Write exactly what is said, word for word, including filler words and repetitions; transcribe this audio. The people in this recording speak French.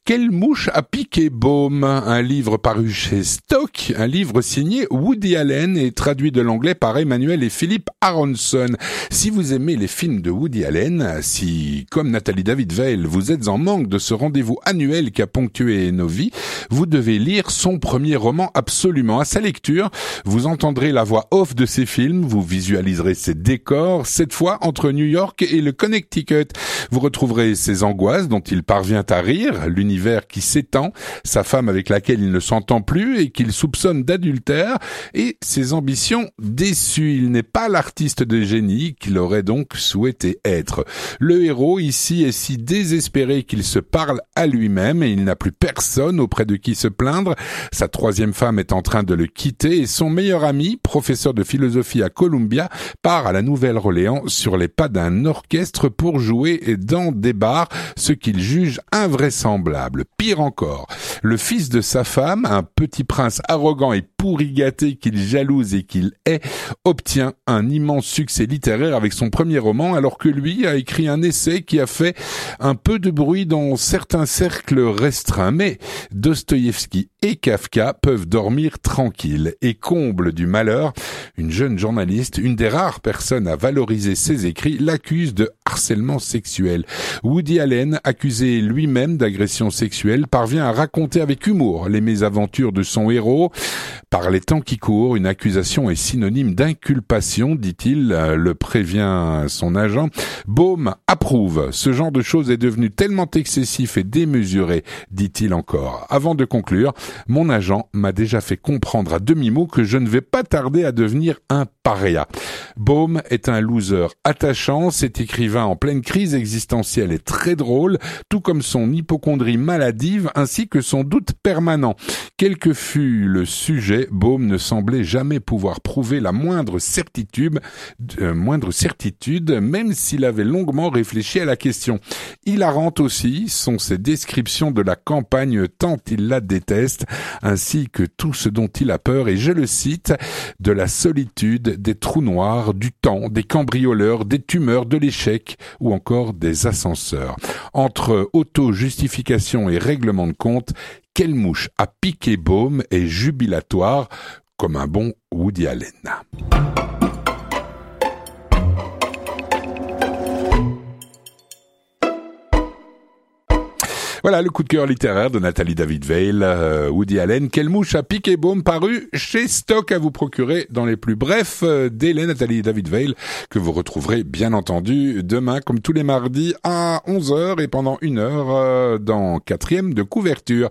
Quelle mouche a piqué Baume, un livre paru chez Stock, un livre signé Woody Allen et traduit de l'anglais par Emmanuel et Philippe Aronson. Si vous aimez les films de Woody Allen, si, comme Nathalie David-Weill, vous êtes en manque de ce rendez-vous annuel qui a ponctué nos vies, vous devez lire son premier roman absolument. À sa lecture, vous entendrez la voix off de ses films, vous visualiserez ses décors, cette fois entre New York et le Connecticut. Vous retrouverez ses angoisses dont il parvient à rire, l'univers qui s'étend, sa femme avec laquelle il ne s'entend plus et qu'il soupçonne d'adultère, et ses ambitions déçues. Il n'est pas l'artiste de génie qu'il aurait donc souhaité être. Le héros ici est si désespéré qu'il se parle à lui-même et il n'a plus personne auprès de qui se plaindre. Sa troisième femme est en train de le quitter et son meilleur ami, professeur de philosophie à Columbia, part à la Nouvelle-Orléans sur les pas d'un orchestre pour jouer dans des bars, ce qu'il juge invraisemblable. Pire encore, le fils de sa femme, un petit prince arrogant et pourri gâté qu'il jalouse et qu'il hait, obtient un immense succès littéraire avec son premier roman, alors que lui a écrit un essai qui a fait un peu de bruit dans certains cercles restreints. Mais Dostoïevski et Kafka peuvent dormir tranquilles. Et comble du malheur, une jeune journaliste, une des rares personnes à valoriser ses écrits, l'accuse de harcèlement sexuel. Woody Allen, accusé lui-même d'agression sexuelle, parvient à raconter avec humour les mésaventures de son héros. Par les temps qui courent, une accusation est synonyme d'inculpation, dit-il, le prévient son agent. Baume approuve. Ce genre de choses est devenu tellement excessif et démesuré, dit-il encore. Avant de conclure, mon agent m'a déjà fait comprendre à demi-mot que je ne vais pas tarder à devenir un paria. Baume est un loser attachant, cet écrivain en pleine crise existentielle est très drôle, tout comme son hypocondrie maladive ainsi que son doute permanent. Quel que fût le sujet, Baume ne semblait jamais pouvoir prouver la moindre certitude, euh, moindre certitude, même s'il avait longuement réfléchi à la question. Hilarante aussi sont ses descriptions de la campagne tant il la déteste, ainsi que tout ce dont il a peur, et je le cite, de la solitude, des trous noirs, du temps, des cambrioleurs, des tumeurs, de l'échec ou encore des ascenseurs. Entre auto-justification et règlement de compte, quelle mouche a piqué Baume est jubilatoire comme un bon Woody Allen. Voilà le coup de cœur littéraire de Nathalie David-Weill, euh, Woody Allen. Quelle mouche a piqué Baume, paru chez Stock, à vous procurer dans les plus brefs euh, délais. Nathalie David-Weill, que vous retrouverez bien entendu demain, comme tous les mardis, à onze heures et pendant une heure euh, dans quatrième de couverture.